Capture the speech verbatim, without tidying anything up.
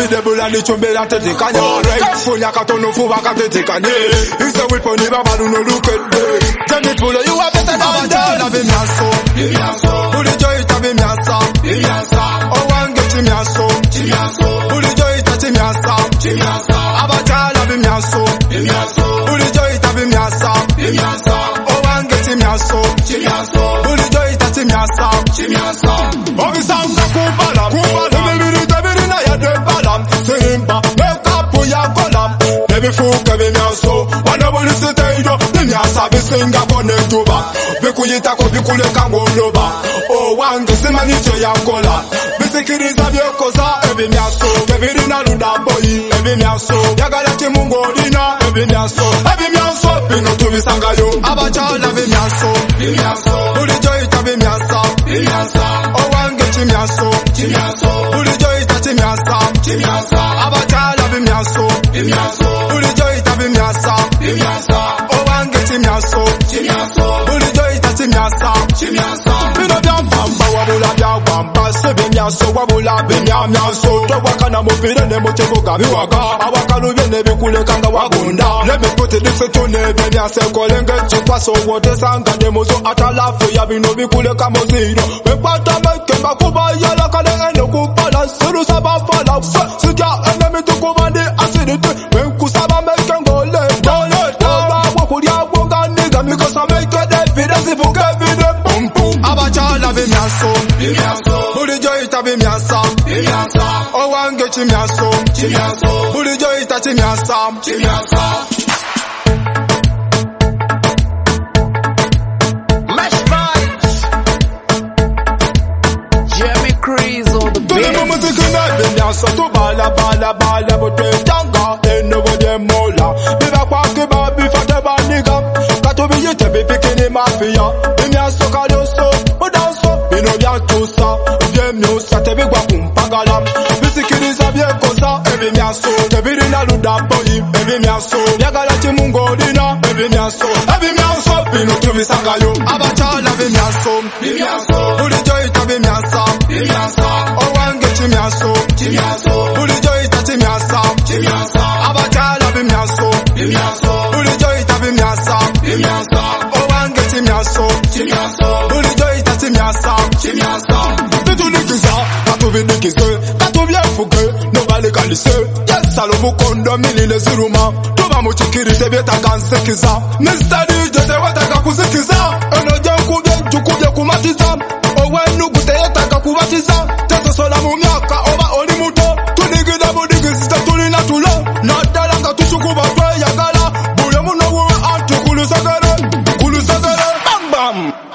the bull and the chumbe and the kanya. Right, funya katono fuwa kate kanya. It's a weapon, never man no look at me. Tell me pull you are better than that. Love me aso, me aso. Pull the joy to me asa, me asa. Oh one get me aso, me aso. Pull the joy to me asa, me asa. Abacha love me aso, me aso. Pull the joy to me asa, me asa. Oh one get me aso, me aso. Pull the joy to me asa, me asa. Oh we sang the kubala, kubala. Baby ni baby na ya de balam. Simba, make up for ya kolam. Baby fool, baby me aso. Whenever you sit there, you asa be singa kone tuba. Bekuyita ko bikule kango loba. Oh one get me ni ya kola. Bisikiriza byokoza ebi me aso. Baby na lunda boy, ebi me aso. Yagala chimungo dina, ebi me aso. Ebi me aso, pino tu bisanga yo. Abacha la be me aso, me aso. Uli joy ta be me asa, me asa. Oh one get me aso, me aso. Uli joy ta me asa, me asa. Abacha la be me aso, me aso. Uli joy ta be me asa, me asa. Oh one get me aso, me aso. Uli joy ta me asa, me asa. Pino bia bamba wabula bia bamba se be me aso wabula be me aso. To wakana mo pire ne mo chego gabi waka. Awaka lu bene bikule kanga wagunda. Let me put it this to ne be me ase kolenge chikwa so wote sanga de mozo atala fo ya bino bikule kamo zero. Me pata me kemba kuba yala kale eno kupala suru saba pala. Suja enemy to command acidity. Me kusaba me kengole gole. Tawa wakuria wonga nigga because I make it evidence if you give me the boom boom. Abacha la be me aso, me aso. Buli joy ta be me asa, me asa. Oh one get me aso, me aso. Buli joy ta me asa, me asa. So to bala bala bala but the tanga en no de mola be va kwa ke ba bi fa te ba niga ka to bi yete be pikini mafia be mi aso ka do so o dan so be no bia to sa de mi o sa te be gwa kum pagala be sikiri sa bie ko sa e be mi aso te bi na lu da boy e be mi aso ya gala ti mungo dina e be mi aso e be mi aso be no to mi sanga yo abacha la be mi aso be mi aso uli joy ta be mi asa be mi asa o wan get mi aso me aso, uli joy ta me asa, me asa. Abacha la be me aso, me aso. Uli joy ta be me asa, me asa. Oh one get me aso, me aso. Uli joy ta me asa, me asa. Bitu nikiza, katu bi nikize, katu bi fuke, no bale kalise. Yes, salo bukondo mili le zuruma. Tuba muchikiri te beta kanse kiza. Mister D J te wataka kusikiza. Eno jenku bien chukuje kumatiza. Owe nugu te yetaka kubatiza. Teso sola mumiaka oba oli muto. Tunigida budigisa tulina tulo. Nadalanga tusukuba twe yagala. Bule muno we antu kulusagale. Kulusagale. Bam bam.